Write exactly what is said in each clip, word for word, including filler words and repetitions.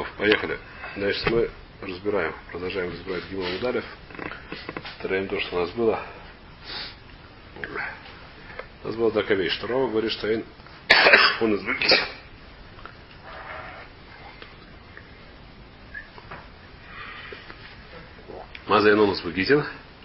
Поехали. Значит, мы разбираем, продолжаем разбирать Гимл Мудалев. Повторяем то, что у нас было. У нас была такая вещь, что Рава говорит, что он, он избавится. Маза Янон Узбагитин.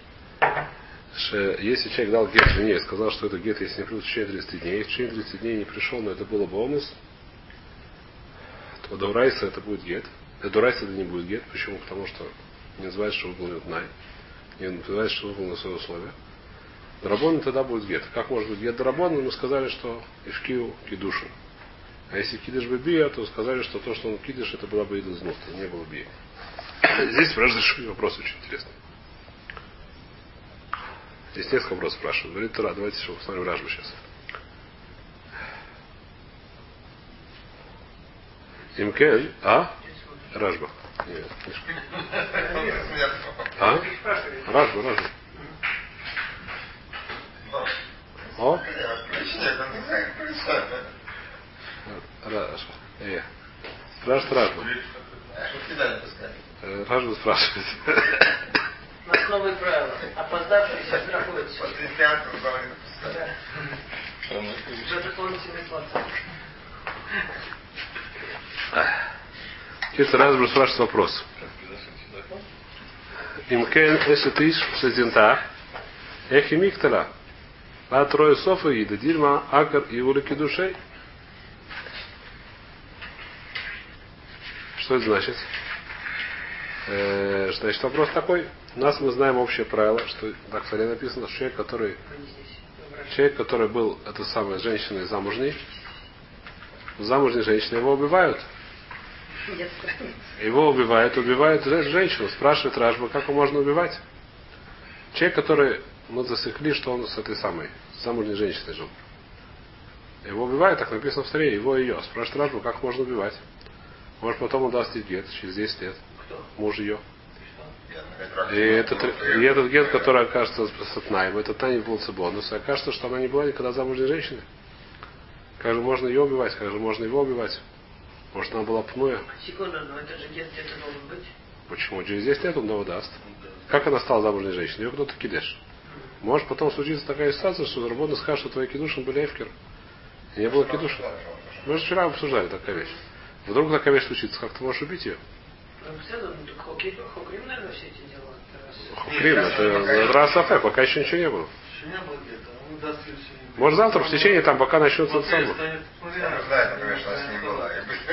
Если человек дал гет жене и сказал, что это гет, если не придут в течение тридцати дней, в течение тридцати дней не пришел, но это было бы омус, то до Урайса это будет гет. До Урайса это не будет гет. Почему? Потому что не называется, что выполнил Тнай. Не называется, что выполнил свои условия. Дарабон тогда будет гет. Как может быть гет Дарабон? Мы сказали, что Ишкию кидушу. А если кидыш бы бия, то сказали, что то, что он кидыш, это была бы еда знух, не было бия. Здесь разрешили вопрос очень интересный. Здесь несколько вопросов спрашивают. Говорит Тора, давайте еще посмотрим Рашбу сейчас. Имкен, а? Рашба. Нет, а? Рашба, Рашба. О? Рашба. Э. Рашба, Рашба. Рашба спрашивает. У нас новые правила. Опоздавшиеся страхуются. За дополнительный платок. Теперь Рашба спрашивает вопрос. Имкен эсетиш шезинта эхимиктала. А трое софа и дадирма акар и улики душей. Что это значит? Э, значит, вопрос такой. У нас мы знаем общее правило, что так в Торе написано, что человек, который человек, который был этой самой женщиной замужней, замужней женщины его убивают. Его убивают, убивают женщину. Спрашивает Рашба, как его можно убивать? Человек, который мы засекли, что он с этой самой замужней женщиной жил. Его убивают, так написано в Торе, его и ее. Спрашивает Рашба, как можно убивать? Может, потом он даст ей гет через десять лет. Муж ее. И этот, и этот гет, который окажется с Тнаем, этот Тнай не был бонус, и окажется, что она не была никогда замужней женщиной. Как же можно ее убивать? Как же можно его убивать? Может, она была пнуя? Секунду, но это же гет где-то должен быть. Почему? Через десять лет он его даст. Как она стала замужней женщиной? Ее кто-то кидеш. Может потом случится такая ситуация, что Рабоны скажут, что твои кидушин были эфкер. И не было кидуша. Мы же вчера обсуждали такая вещь. Вдруг такая вещь случится, как ты можешь убить ее? Хокрим, наверное, все эти дела. Хокрим, это Расафе, пока еще ничего не было. Может завтра в течение там, пока начнется это самое. Знает, конечно, с ним была.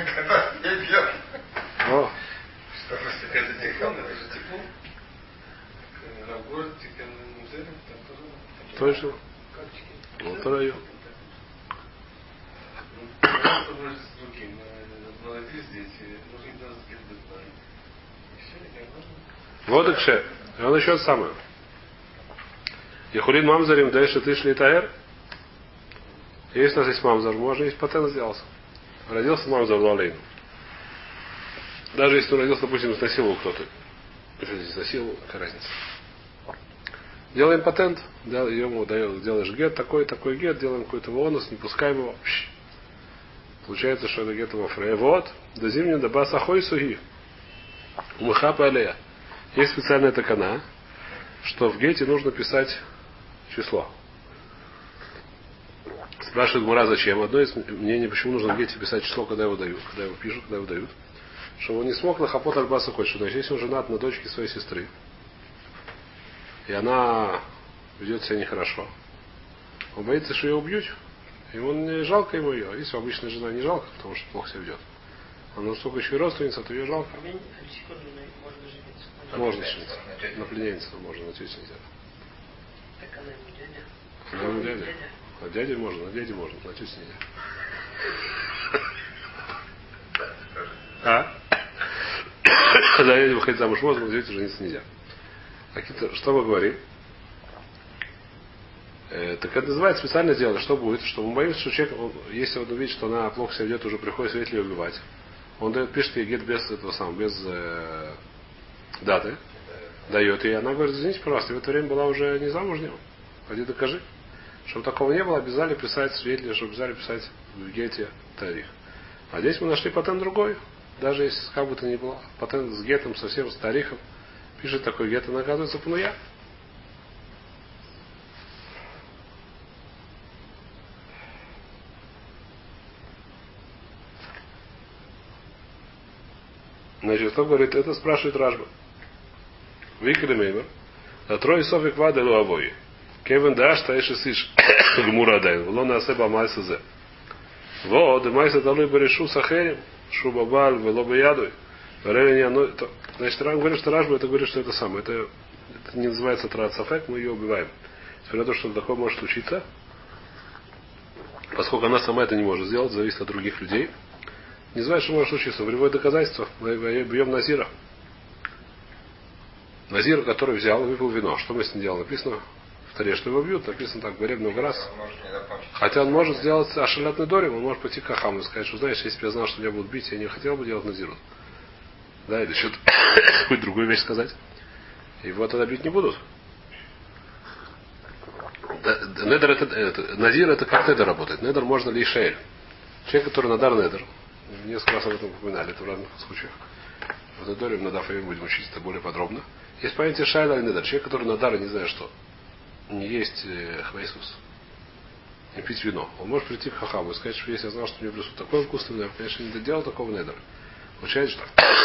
О. Это тепло, это же тепло. В городе музей, там тоже. Точно. Вот район. Молодец дети, нужно даже быть. Вот и все. И он еще самое. Яхулин мамзарим дальше ты шли таэр. Есть у нас есть мамзар, можно есть патент сделался. Родился мамзар лалейн. Даже если он родился, допустим, изнасиловал кто-то. Если изнасиловал, какая разница. Делаем патент, ему делаешь гет, такой, такой гет, делаем какой-то бонус, не пускаем его. Получается, что это гет его фрей. Вот, до зимнего до баса хой суги. Умыхапа алея. Есть специальная такана, что в гете нужно писать число. Спрашивает Гмара, зачем? Одно из мнений, почему нужно в гете писать число, когда его дают, когда его пишут, когда его дают. Чтобы он не смог на хапот альбаса хочет. Значит, если он женат на дочке своей сестры, и она ведет себя нехорошо, он боится, что ее убьют, и он не жалко ему ее. Если обычная жена не жалко, потому что плохо себя ведет. Она настолько еще и родственница, то ее жалко. Можно жениться. На племянницу можно, на тетю нельзя. Так она ему дядя. Она ему дядя. На дяде можно, на дяде можно, на тете нельзя. А? Когда дядя выходит замуж можно, на тете жениться нельзя. А что мы говорим? Э, так это называется специально дело. Что будет? Что мы боимся, что человек, он, если он увидит, что она плохо себя ведет, уже приходит свидетелей убивать. Он дает, пишет ей гет без этого самого, без э, даты. Дает. И она говорит, извините, пожалуйста, в это время была уже не замужней. Пойди докажи. Чтобы такого не было, обязали писать свидетели, чтобы обязали писать в гете тарих. А здесь мы нашли патент другой. Даже если как бы то ни было, патент с гетом, совсем с тарихом, пишет такой гет, и наказывается пнуя. Значит, кто говорит, это спрашивает Рашба. Викли Меймер. А трое софик ваделу обои. Кевин даш таиши сиш гмура дайн. Влона асеба майса зе. Во, де майса далуй баришу сахерим. Шуба баль, велоба ядуй. Значит, Рам говорит, что Рашба, это говорит, что это самое. Это, это не называется трат сафек, мы ее убиваем. Несмотря на то, что такое может случиться, поскольку она сама это не может сделать, зависит от других людей. Не знаю, что может случиться. Приводит доказательства. Мы бьем Назира. Назир, который взял и выпил вино. Что мы с ним делаем? Написано в Таре, что его бьют. Написано так, говорят много раз. Хотя он может сделать ашалятный дорим, он может пойти к Хахаму и сказать, что знаешь, если бы я знал, что меня будут бить, я не хотел бы делать Назиру. Да, или что-то какую-то другую вещь сказать. Его тогда бить не будут. Недер это, это, Назир это как недер работает. Недер можно ли шейль. Человек, который надар недер. Несколько раз об этом упоминали, это в разных случаях. В Недоре на Дафе будем учить это более подробно. Есть понятие шайла и недер. Человек, который надар, не знаю что, не есть э, хвейсус, не пить вино. Он может прийти к Хахаму и сказать, что если я знал, что мне присутствует такой вкусный недер, конечно, не доделал такого недера. Получается,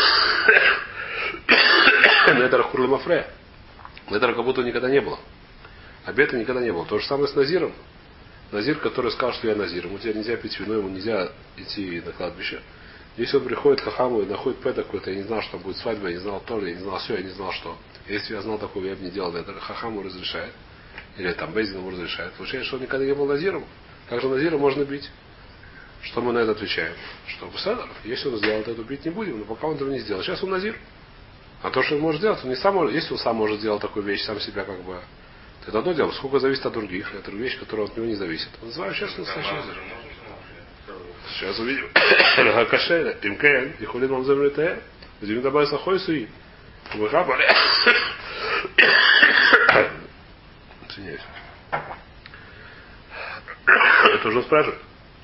что недер хурлы мафре. Недера как будто никогда не было. Обета никогда не было. То же самое с Назиром. Назир, который сказал, что я Назир, ему тебя нельзя пить вино, ему нельзя идти на кладбище. Если он приходит к Хахаму и находит пэт какой-то, я не знал, что там будет свадьба, я не знал то, я не знал все, я не знал что. Если я знал такого, я бы не делал это. Хахаму разрешает. Или там Бейзин ему разрешает. Получается, что он никогда не был Назиром. Как же Назира можно бить? Что мы на это отвечаем? Что Беседер, если он сделал это, бить не будем, но пока он этого не сделал. Сейчас он Назир. А то, что он может сделать, он не сам может, если он сам может сделать такую вещь, сам себя как бы. Это одно дело, сколько зависит от других, это вещь, которая от него не зависит. Называю сейчас настоящий. Сейчас увидим. Кашеля, Имкен, и Холин вам замрете, где добавить сахой суи. Выхапали. Извиняюсь. Это уже спрашивает.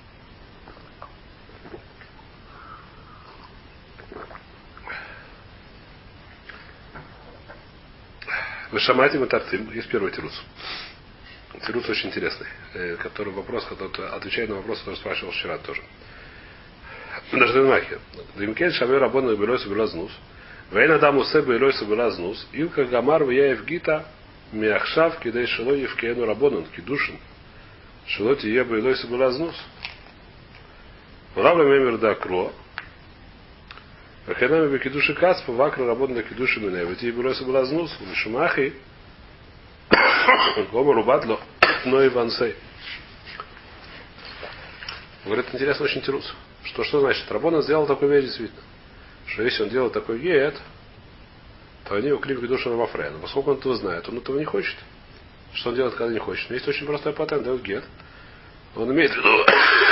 Вы шамайте матарцим. Есть первый тирус. Тирус очень интересный. Который вопрос, который отвечает на вопрос, который спрашивал вчера тоже. Даже Дымахи. Дымкель шамер рабону и белой собирал знус. Вейн адам усе белой собирал знус. Илка гамар вияев гита миахшав кидей шелой евкену рабонун кидушин. Шелоти е белой собирал знус. Вравля мемер да кро. Вахенами бекидуши кацпа вакра работа на кидуши меня. Ведь ей было собрал знус, в шумахи, гомору батло, но и вансей. Говорит, интересно очень тирус. Что, что значит? Рабона сделал такой вещь действительно. Что если он делает такой гет, то они его клик душу на мафре. Но поскольку он этого знает, он этого не хочет. Что он делает, когда не хочет? Но есть очень простой патент, дает гет. Он имеет в виду,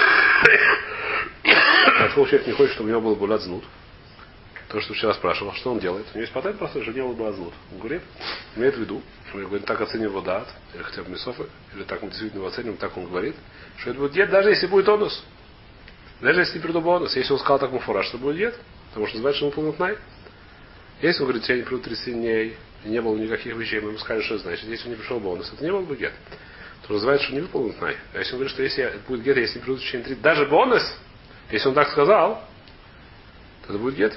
поскольку человек не хочет, чтобы у него был булят знут. То, что вчера спрашивал, что он делает. У него есть патент простой, что не был булят знут. Он говорит, имеет в виду, мы говорим, так оценим его дат, или хотя бы месофы, или так мы действительно его оценим, так он говорит, что это будет гет, даже если будет онус. Даже если не приду бонус. Если он сказал так муфураж, что будет гет, потому что называется, что ему полнотнай. Если он говорит, я не приду тридцать дней, и не было никаких вещей, мы ему скажем, что значит, если он не пришел бонус, это не был бы гет. То называется, что не выполнен тнай. А если он говорит, что если будет гет, если не приду в течение тридцати, даже бонус, если он так сказал, то это будет гет.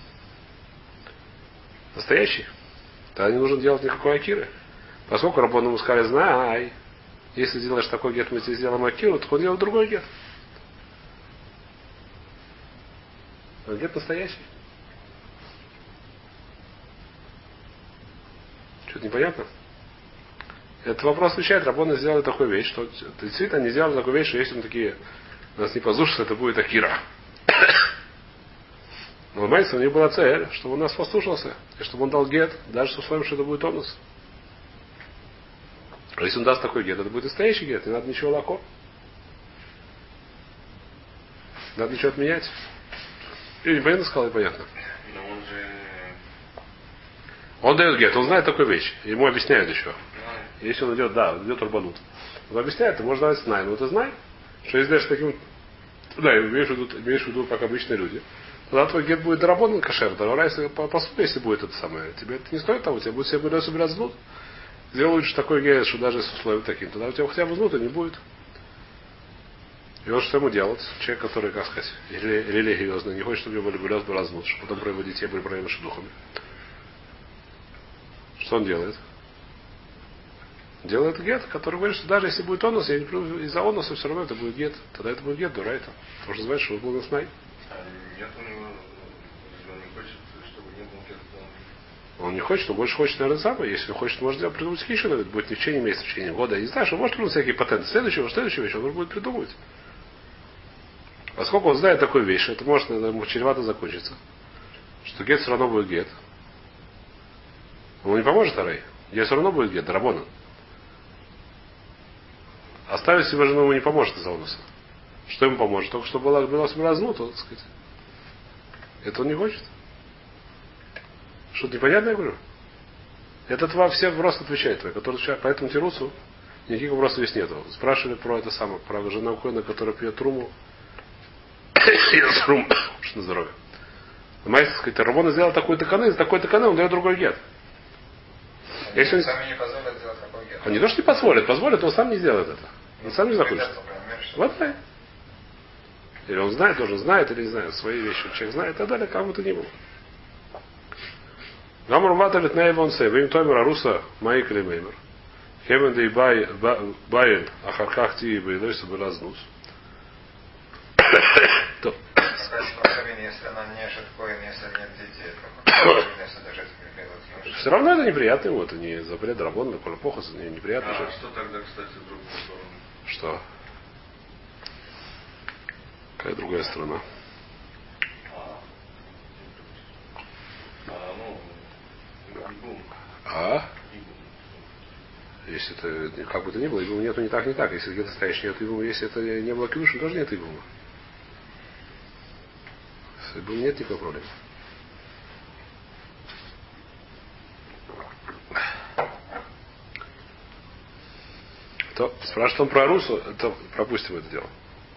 Настоящий. Тогда не нужно делать никакой акиры. Поскольку Рабон ему сказали, знай, если делаешь такой гет, мы тебе сделаем акиру, то он делает другой гет. А гет настоящий. Что-то непонятно? Этот вопрос отвечает, Рабон сделали такую вещь, что действительно не сделали такую вещь, что если он такие нас не послушают, это будет акира. Но понимаете, у них была цель, чтобы он нас послушался, и чтобы он дал гет, даже с условием, что это будет онус. А если он даст такой гет, это будет настоящий гет, не надо ничего лако. Надо ничего отменять. И непонятно сказал, и понятно. Но он же... Он дает гет, он знает такую вещь. Ему объясняют еще. Если он идет, да, идет рабанут. Он объясняет, ты можешь давать знай, но ты знай, что если даже таким... Да, имеешь в виду, имеешь в виду, как обычные люди. Тогда твой гет будет доработан кошер, тогда если по, по сути, если будет это самое, тебе это не стоит того, тебе будет себе будет собирать знут. Сделай лучше такой гет, что даже с условием таким, тогда у тебя хотя бы знута не будет. И вот что ему делать? Человек, который, как сказать, религиозный, не хочет, чтобы у него были гулёс, был разнут, чтобы потом про его детей были проблемы с духами. Что он делает? Делает гет, который говорит, что даже если будет онус, я не приду из-за онуса, все равно это будет гет. Тогда это будет гет, дурайта. Потому что называется, что вы был наснай. А нет у него, если он не хочет, чтобы не был гет, то он... Он не хочет, он больше хочет, наверное, самое. Если он хочет, может придумать хищину, это будет не в течение месяца, в течение года. Я не знаю, что он может придумать всякие патенты. Следующего, следующего вещи он будет придумывать. Поскольку он знает такую вещь, это может ему чревато закончиться. Что гет все равно будет гет. Ему не поможет Арей. Гет все равно будет гет, Дарабона. Оставить себе жену ему не поможет из-за онуса. Что ему поможет? Только что была, была разнута, так сказать. Это он не хочет. Что-то непонятное, я говорю? Этот вам все просто отвечает, твой, который отвечает. По этому тирусу никаких вопросов здесь нету. Спрашивали про это самое, про жену Коэна, которая пьет труму. Пьет труму. Что на здоровье. Понимаете, сказать, Рабона сделал такой-то каны, за такой-то каны он дает другой гет. Они Если он сами не позволят сделать такой гет. Он не то, что не позволит, позволит, но он сам не сделает это. Он сам не захочет. Вот да. Или он знает, тоже знает, или не знает, свои вещи человек знает, и так далее, кому то не было. Гамар ваталит на Иван Сей, вы им тоймер Аруса, Маик или Меймер. Хемен да и Байен, Ахархах Ти и Байлойса была знус. То. Если она не шиткоин, если нет детей, если даже это все равно это неприятно ему, это не запрет Рабон, на Колопохас, это неприятно. А что тогда, кстати, в другую сторону? Что? Какая другая страна? А, а ну, Игум. А? Если это как бы то ни было, Игума нету не так, не так. Если где-то стоишь нет Игума, если это не было Кидуша, тоже нет Игума. С Игумом нет никакой проблемы. То, спрашивает он про Арусу, то пропустим это дело.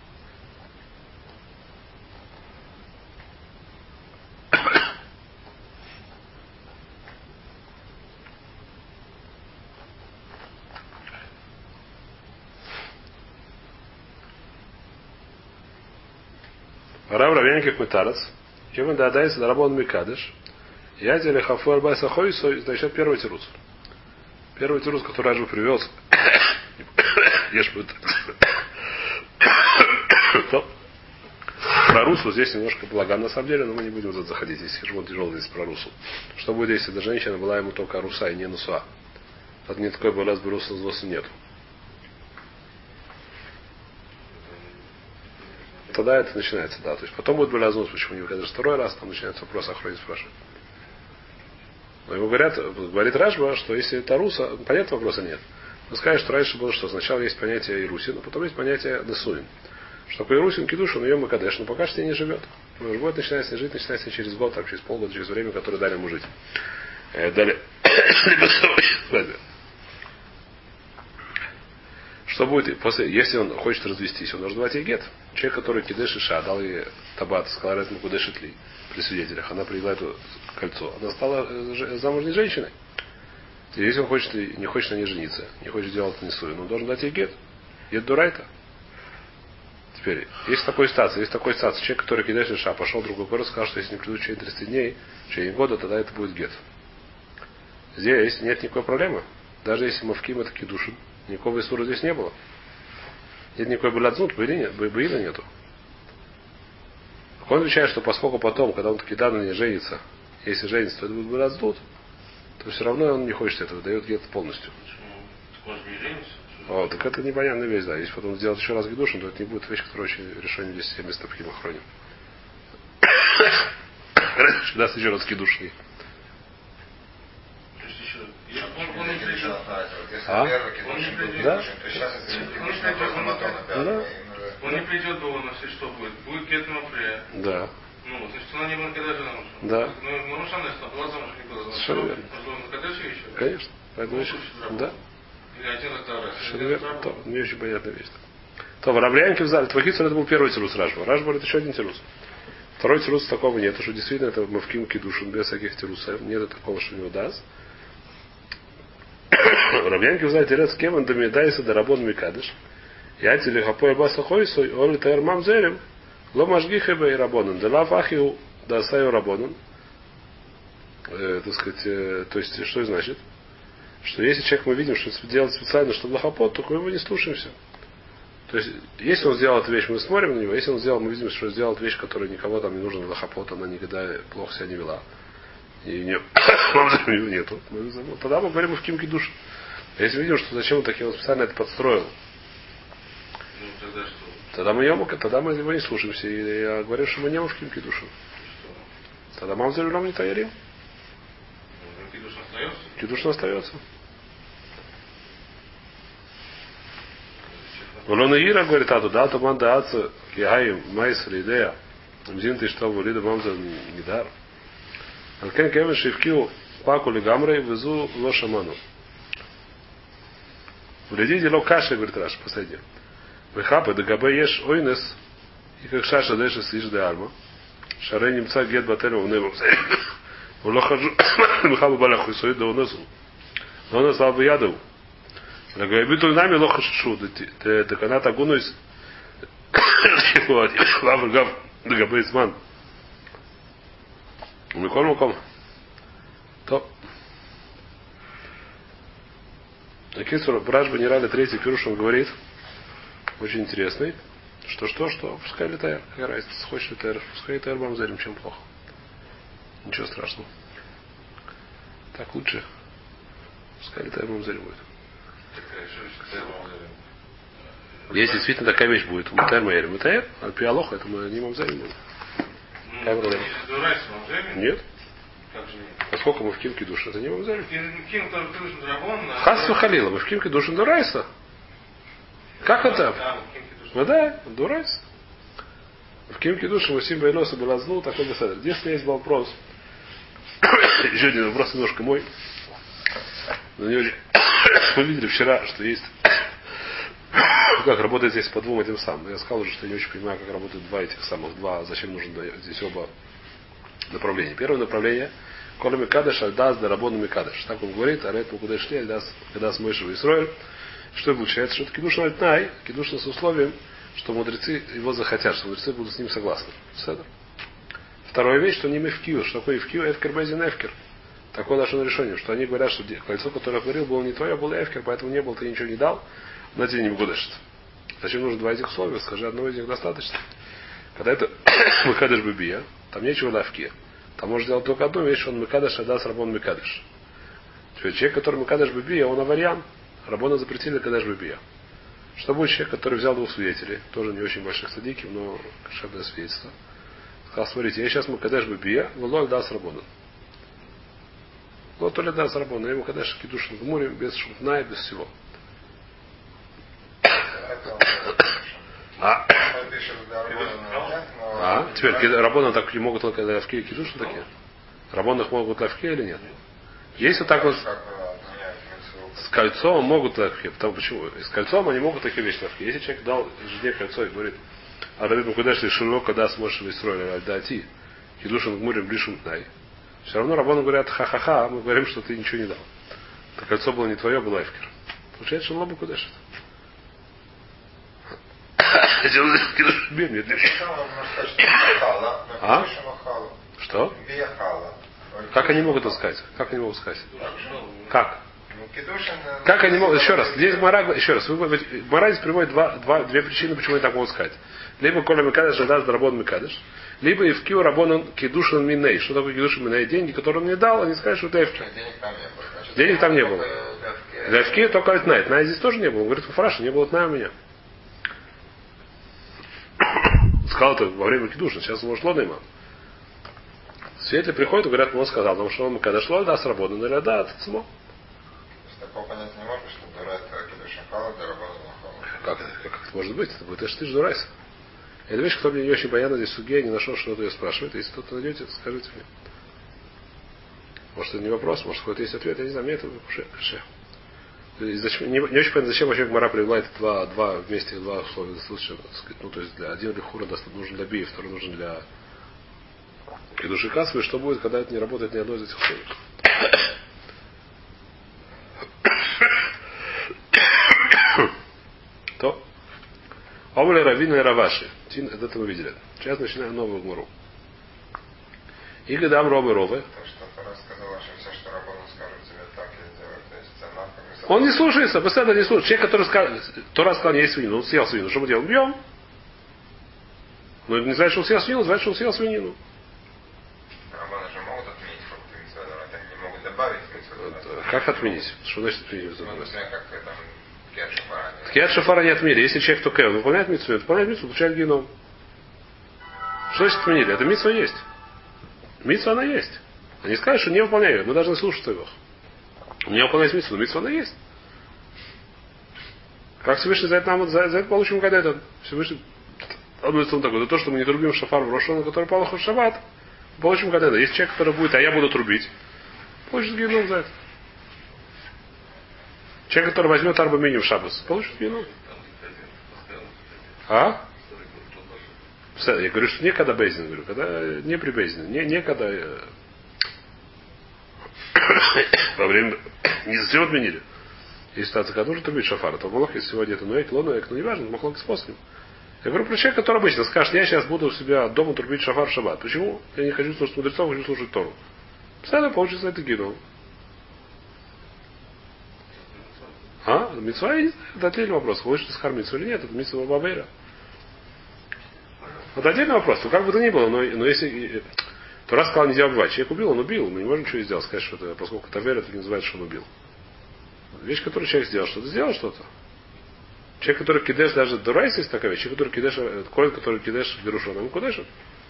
Рав Равянких Метарец, Йомен Дадайс Дарабон Микадыш, Ядели Хафу Арбайса Хойсо, значит, первый тирус. Первый тирус, который Раджу привез, ешь будет. Про Русу здесь немножко балаган на самом деле, но мы не будем тут заходить. Здесь он тяжелый здесь про Русу. Что будет, если эта женщина была ему только Руса и не Нусуа? Тут не такой балаз бы Руса с нету. Тогда это начинается, да. То есть потом будет балазнус, почему не выходишь второй раз, там начинается вопрос, охранить спрашивать. Но ему говорят, говорит Рашба, что если это Руса, понятно, вопроса нет. Он скажет, что раньше было что? Сначала есть понятие Ирусин, а потом есть понятие Несуин. Что такое Ирусин, Кидуш, он ее Макадеш, но пока что не живет. Он будет начинать с ней жить, начинается через год, там, через полгода, через время, которое дали ему жить. Дали. Что будет после, если он хочет развестись, он должен давать ей гет. Человек, который кидеш иша, дал ей табат, сказал этому кудеш итли при свидетелях, она привела это кольцо. Она стала замужней женщиной. И если он хочет, не хочет на ней жениться, не хочет делать несую, он должен дать ей гет. Гет дурайта. Теперь, есть такой ситуация, есть такой ситуация, человек, который кидеш иша, пошел в другой город, сказал, что если не придут в течение тридцати дней, в течение года, тогда это будет гет. Здесь нет никакой проблемы. Даже если мавким это кидушин, никакого исура здесь не было. Нет никакой баладзут, баина нету. Он отвечает, что поскольку потом, когда он таки да на ней женится, если женится, то это будет баладзут, то все равно он не хочет этого, дает гет полностью. О, так это непонятная вещь, да. Если потом сделать еще раз гедушин, то это не будет вещь, которая очень решение здесь все места в химохроне. Даст еще раз гедушный. А? Да? Да. Он не придет до нас, и что будет? Будет гет Мафрея. Да. Ну, значит, она не была когда жена ушла. Да. Ну, Марушана, если была замуж, не была замуж. Совершенно верно. Еще? Конечно. Поэтому еще. Да. Или один раз давай. Совершенно верно. То, не очень понятная вещь. То, в Равлянке в зале. Твахицер это был первый тирус Рашба. Рашба это еще один тирус. Второй тирус такого нет, что действительно это мавким кидушин, без всяких тирусов. Нет такого, что у него даст. Рабьянки узнает терец кеман дамидайса дарабон микадыш. Я тебе хапой баса хойсой, оли тайр мамзерем, ло мажгихеба и рабонан. Делав ахиу дасаю рабонан. Так сказать, э, то есть, что значит? Что если человек мы видим, что делает специально, чтобы лохопот, то мы его не слушаемся. То есть, если он сделал эту вещь, мы смотрим на него, если он сделал, мы видим, что сделал вещь, которая никого там не нужна, лохопот, она никогда плохо себя не вела. И не, мамзерем нету. Тогда мы говорим в кимке душ. А если видим, что зачем он таким он специально это подстроил, Ну, тогда что? тогда мы, ему, тогда мы его не слушаемся. И я говорю, что мы не в кимке душу. Тогда мамзерем не таярим. Ну, кидуш остается? Кидуш остается. Улона Ира говорит, а туда то манда аца киаим майсер идея. Мзин ты что вулида мамзер недар. Алкен кевен шивкиу паку лигамрей везу лошаману. Влядите ло каши, говорит Раш, последний. Вехапы дагабе еш ойнес и как шаша дэша сиш де арма. Шарей немца гет бателю в небо. Улохажу мехабы балаху исоид да унесу. Но он стал бы ядов. Лагайбиту нами лохашшу. Деканата гунуис. Лавр дагабе изман. Микол маком. То. Акисур Бражба Нерали третий пируш, он говорит, очень интересный, что что, что, пускай летает, какая разница, хочешь летает, пускай летает мамзерим, чем плохо. Ничего страшного. Так лучше. Пускай летает мамзерим будет. Если действительно такая вещь будет, мутайр майер, мутайр, а пиалоха, это мы не мамзерим будет. Нет. Как же нет? Поскольку мы в кимке душ, это не мамзерим. Ким тоже душ драгон. Хасу халила, мы в кимке душин дурайса. Как это? Ну да, дурайса. В кимке души мы симба и носа была злу, такой беседер. Здесь есть вопрос. Еще один вопрос немножко мой. Но не очень. Мы видели вчера, что есть как работает здесь по двум этим самым. Я сказал уже, что я не очень понимаю, как работают два этих самых. Два, зачем нужно здесь оба направления. Первое направление Коля Микадыш, Альдас, Дарабон Микадыш. Так он говорит, а это куда шли, Альдас, Альдас Мойшев и Исроэль. Что получается? Что это кидуш на альтнай, кидуш с условием, что мудрецы его захотят, что мудрецы будут с ним согласны. Седр. Вторая вещь, что не мефкию. Что такое эфкию? Эфкер бейзин эфкер. Такое наше решение, что они говорят, что кольцо, которое я говорил, было не твое, а было эфкер, поэтому не было, ты ничего не дал, на тебе не выгодишь. Зачем нужно два этих условия? Скажи, одного из них достаточно. Когда это Мыкадыш Бибия, там нечего лавки. Там можно сделать только одну вещь, он Мыкадыш, Адас, Рабон Мыкадыш. Человек, который Мыкадыш Бибия, он аварьян. Рабона запретили Кадаш Бибия. Что будет человек, который взял двух свидетелей, тоже не очень больших садиков, но кошерное свидетельство. Сказал, смотрите, я сейчас Мыкадаш Бибия, Валой Адас Рабона. Вот то ли Адас Рабона, я ему Кадаш Кидушин в море, без шутна и без всего. А? А? Теперь Рабона так могут только лавки и кидушин такие? Рабонах могут лавки или нет? Если так вот с кольцом могут лавки. Потому почему? С кольцом они могут такие вещи лавки. Если человек дал жене кольцо и говорит, а Давид куда шли шило, когда сможешь выстроить дати, кидушин в море блишум тнай. Все равно Рабону говорят, ха-ха-ха, мы говорим, что ты ничего не дал. Это кольцо было не твое, было эфкер. Получается, что лобу куда шли. А? Что? Как они могут это сказать? Как они могут сказать? Как? Как они могут? Еще раз. Здесь Мара, еще раз. Мара здесь приводит два, два, две причины, почему они так могут сказать. Либо Коля Микадыш, Даст Рабон Микадыш, либо Ивкиу Рабонан Кидушин Миней. Что такое Кидушин Миней? Деньги, которые он мне дал, они скажут, что это Эвки. Денег там не было. Для Эвки только Альтнай. Тнай здесь тоже не было. Он говорит, Фараша, не было Тнай у меня. Сказал это во время кидуша, сейчас может лодный мам. Свидетели приходят и говорят, он сказал, потому что он когда шло, да, сработано, или да, это само. Такого понять не может, что дурайт кидушин хала, да работа Как это? Как это может быть? Это будет эш ты ж дурайс. Это вещь, кто мне не очень понятно, здесь суге, я не нашел, что кто-то ее спрашивает. Если кто-то найдете, скажите мне. Может, это не вопрос, может, какой-то есть ответ, я не знаю, мне это каше. Зачем, не, не очень понятно, зачем вообще Гмара привела это два, два вместе, два условия. Ну, то есть для один лихура нужен для бии, второй нужен для И души касвы, что будет, когда это не работает ни одно из этих условий. То. Омле Равина и Раваши. Это мы видели. Сейчас начинаем новую гмору. И гадам робы ровы. То, что Тора сказала, что все, что Рабону скажут тебе, так и сделают. То есть она как... Он не слушается, постоянно не слушает. Человек, который сказал, Тора сказал, не есть свинину, он съел свинину. Что мы делаем? Бьем. Но не знает, что он съел свинину, знает, что он съел свинину. Рабоны же могут отменить фрукты митцвот, они могут добавить митцвот. Как отменить? Что значит отменить? Ну, например, как там Ткият Шофара. Ткият Шофара не отменили. Если человек только выполняет митцву, выполняет митцву, получает геном. Что значит отменили? Это митцва есть. Митцва она есть. Они скажут, что не выполняют ее. Мы должны слушать его. Не выполнять митцву, но митцва она есть. Как Всевышний за это нам, за, за это получим, когда это Всевышний относится такой. За то, что мы не трубим шафар в Рошон, который пал в шаббат, получим когда это. Есть человек, который будет, а я буду трубить, получит геном за это. Человек, который возьмет арбамини в шаббас, получит геном. А? Я говорю, что не когда бейзин, говорю, когда не при бейзине, не, не когда э, во время не совсем отменили. Есть ситуация, когда нужно трубить шафар, то Малах, если сегодня это нуэк, лонуэк, ну не важно, Махлок с после. Я говорю про человека, который обычно скажет, я сейчас буду у себя дома трубить шафар в шаббат. Почему? Я не хочу слушать мудрецов, хочу слушать Тору. Постоянно получится это геном. А? Митцва, я не знаю, это отдельный вопрос. Хочешь ты схар митцва или нет, это митцва Бабейра. Это отдельный вопрос. Ну как бы то ни было, но, но если Тора сказал, нельзя убивать. Человек убил, он убил. Мы не можем ничего сделать. Сказать, что это, поскольку это вера, это не называется, что он убил. Вещь, которую человек сделал, что-то сделал что-то. Человек, который кидеш, даже дурайс есть такая вещь, человек, который кидеш, коль, который кидеш герушон, ему кудешит.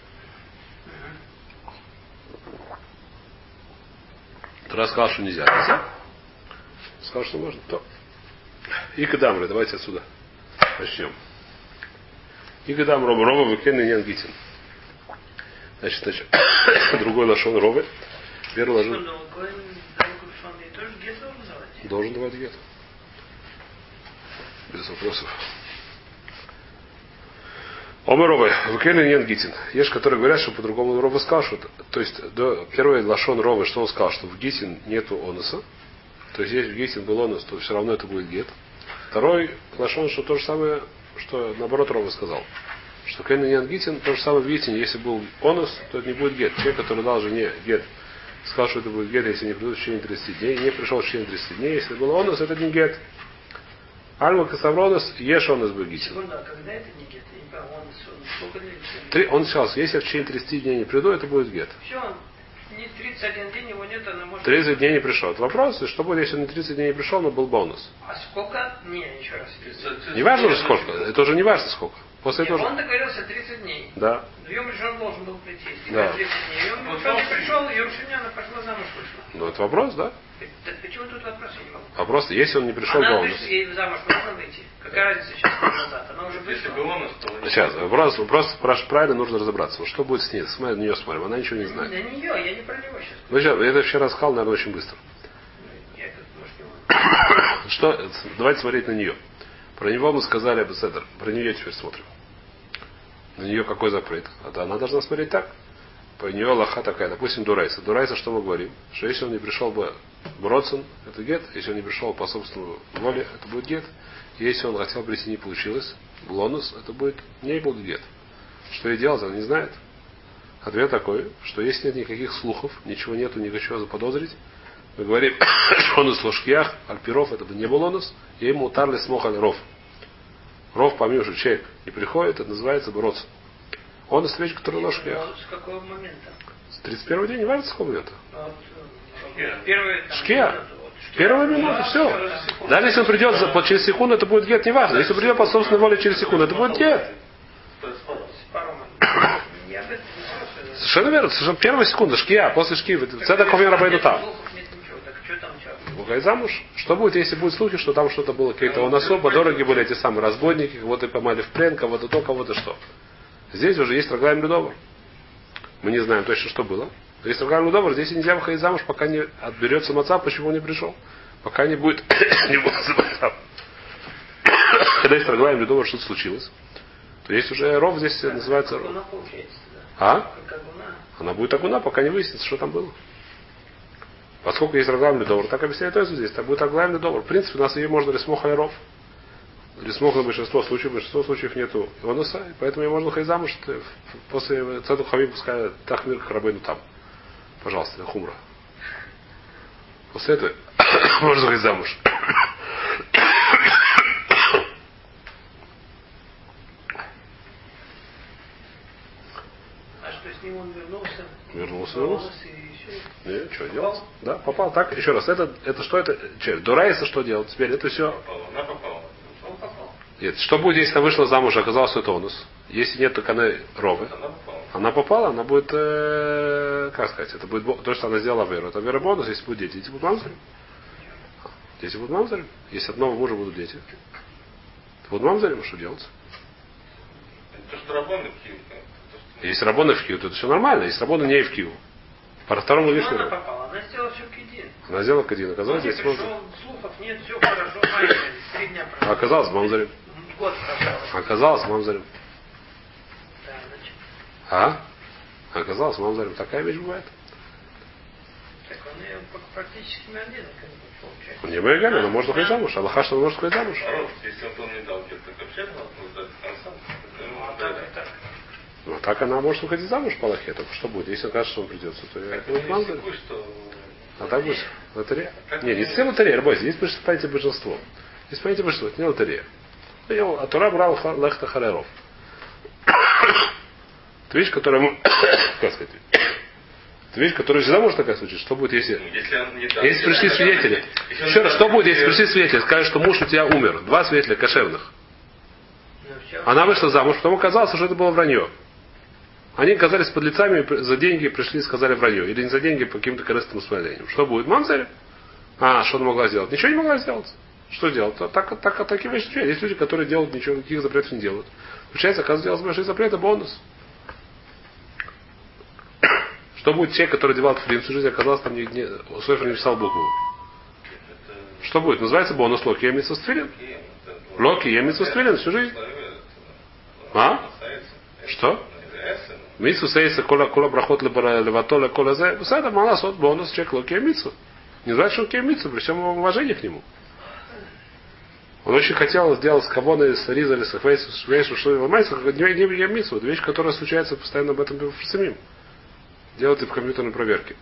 Тора сказал, что нельзя. Нельзя. Сказал, что можно. То. И кадамры, давайте отсюда начнем. И гадам Роба, Роба выкенный не ангитин. Значит, значит другой лашон Робы. Первый лашон. Должен давать гет. Без вопросов. Оба Робы, выкенный не ангитин. Есть, которые говорят, что по-другому Роба сказал, что то есть до, первый лашон Робы, что он сказал, что в гитин нету онуса. То есть, если в гитин был онус, то все равно это будет гет. Второй лашон, что то же самое, что наоборот Роба сказал. Что Кенна не ангитин, то же самое в гитине, если был онус, то это не будет гет. Человек, который дал жене гет, сказал, что это будет гет, если не придут в течение тридцати дней, не пришел в течение тридцати дней, если был онус, это не гет. Альма Касавронус, ешь онус был гитин. Секунду, а когда это не гет? Я не понял, онус, сколько длится? Три, он сейчас, если я в течение тридцати дней не приду, это будет гет. Все, не тридцать один день его нет, она может... тридцать дней не пришел. Это вопрос, что будет, если он не тридцать дней не пришел, но был бонус. А сколько? Не, еще раз. Не важно уже сколько, это уже не важно сколько. После Нет, этого... он договорился тридцать дней. Да. Йом Ришон должен был прийти. Да. тридцать дней. Йом Ришон не пришел, Йом Шиняна пошла замуж вышла. Ну, это вопрос, да? Так почему тут вопрос я не могу? Вопрос, если он не пришел, Она бонус. вышла, ей замуж можно выйти. Какая разница сейчас назад? Она уже Если вышла. бы он остался. Сейчас, вопрос, вопрос спрашивать правильно, нужно разобраться. Вот что будет с ней? Смотри, на нее смотрим, она ничего не знает. На нее, я не про него сейчас. Ну, сейчас, я это вчера сказал, наверное, очень быстро. Я как, может, не Что, давайте смотреть на нее. Про него мы сказали об Седер. Про нее теперь смотрим. На нее какой запрет? А да, она должна смотреть так. По нее лоха такая, допустим, Дурайса. Дурайса, что мы говорим? Что если он не пришел бы Бродсон, это гет. Если он не пришел по собственной воле, это будет гет. Если он хотел прийти, не получилось, блонус, это будет не был гет. Что ей делать, она не знает. Ответ такой, что если нет никаких слухов, ничего нету, ничего заподозрить, мы говорим, что он из ложкиях, альпиров, это бы не был онус, и ему утарли смог аль-ров. Ров, помимо что человек не приходит, это называется бродсон. Он из вещи, который ложки. С какого момента? С тридцать первого дня, не важно, с какого момента. Вот, первый, там, Шкия. минуту, вот, шкия. Первая минута, все. Даже если он придет за, по, через секунду, это будет гет, не важно. Если он придет по собственной воле через секунду, это будет гет. Я об этом не спрашиваю. Совершенно верно. Совершенно первая секунда, шкия, после шкии. Это ковен рабейну там. Выходи замуж. Что будет, если будут слухи, что там что-то было, какие-то он особо дороги были эти самые разбойники, кого-то поймали в плен, кого-то то, кого-то что. Здесь уже есть Раглаем Людовар. Мы не знаем точно, что было. Есть Раглаем Людовар, здесь нельзя выходить замуж, пока не отберется маца, почему он не пришел. Пока не будет не будет маца. Когда есть Раглаем Людовар, что-то случилось, то есть уже ров здесь называется ров. А? Как агуна. Она будет агуна, пока не выяснится, что там было. Поскольку есть раглавный довор, так объясняет Тойсус здесь, так будет раглавный довор. В принципе, у нас ее можно лесмох аляров. Лесмох на большинство случаев, большинство случаев нету ионуса, поэтому ее можно выходить замуж после цеду хамим, пускай так мир рабейну там. Пожалуйста, хумра. После этого можно выходить замуж. А что с ним он вернулся? Вернулся, вернулся. И еще... Нет, что делать? Да, попал. Так, еще раз, это, это что это? Че, Дурайса что делать? Теперь это все. Попала. Она попала. Он попал. Нет, что будет, если она вышла замуж, оказалось, что это онус? Если нет, то она ровы. Она попала. Она попала, она будет, э, как сказать, это будет то, что она сделала веру. Это вера бонус, если будут дети. Дети будут мамзарем. Дети будут мамзарем. Если от нового мужа будут дети. Будут мамзарем, что делать? То, что рабоны в Киеве. Если рабоны в Киеве, то это все нормально. Если рабоны не в Киеве. По второму Она лишнему. попала, она сделала все кидин. Она сделала кадин. Оказалось, здесь пришел, мамзарем. слухов нет, все хорошо, маленький, три дня прошло. А оказалось, мамзарем. Год прошел. Оказалось, мамзарем. Да, значит, А? Оказалось, мамзарем. Такая вещь бывает. так он ее практически на один, как бы, получается. Не Маягами, она может выходить замуж. Аллаха, что она может выходить замуж. Наоборот, если он был не дал, то вообще надо было сдать конца. Ну, а так и так. Ну, так она может выходить замуж по Аллахе. Только что будет? Если он кажется, что он придется, то это будет мамзарем. А так будет лотерея? Не, не совсем лотерея, работайте. Есть понятие большинство. Есть понятие большинство, это не лотерея. А Тора брал лехта хареров. Это вещь, которая... Как сказать? Это вещь, которая всегда может такая случиться. Что будет, если... Если, если пришли свидетели. Еще раз, что будет, если пришли свидетели? Скажут, что муж у тебя умер. Два свидетеля кошерных. Ну, все. Она вышла замуж, потом оказалось, что это было вранье. Они оказались под лицами, за деньги пришли и сказали вранье. Или не за деньги, по каким-то корыстным усмотрениям. Что будет? Мамзарь? А, что она могла сделать? Ничего не могла сделать. Что делать? Так, так, так, такие вещи. Есть люди, которые делают ничего, никаких запретов не делают. Получается, оказывается, делать большие запреты, бонус. Что будет те, которые девал тфилин всю жизнь, оказалось, там не, не, Софер не писал букву. Что будет? Называется бонус Локи Емитсус Тфилин. Локи Емитсус Тфилин всю жизнь. А? Что? Митсу сейса кола кола брахот леватола кола зе. Усада малас от бонус чек Локи Емитсу. Не знает, что Локи Емитсу, при всем его уважении к нему. Он очень хотел сделать с кавоной, с ризали, с хвейсу, с хвейсу, что ломается, как не Емитсу. Это вещь, которая случается постоянно об этом самим. Делают и в компьютерной проверке.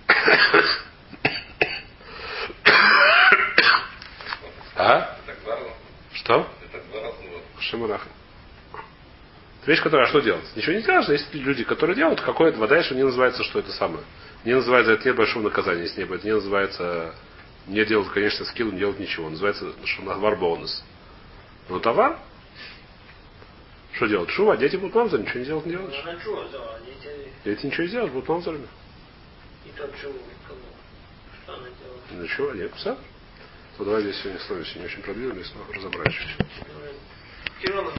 А? Что? Шимараха. Это вещь, которая, а что делать? Ничего не делаешь, есть люди, которые делают какое-то вода, что не называется, что это самое. Не называется, это нет большого наказания, если не, это не называется, не делают, конечно, скилл, не делают ничего. Называется, что навар бонус. Ну, товар. Что делать? Шува, дети будут мамзар, ничего не делать не делаешь. Ну, она чего взяла? Дети... Дети ничего не сделаешь, будут мамзарами. И тот чего? Кому? Что она делала? Ну чего, нет, все. То давай здесь сегодня с вами сегодня очень продлили, но разобрать чуть-чуть. Тяжело.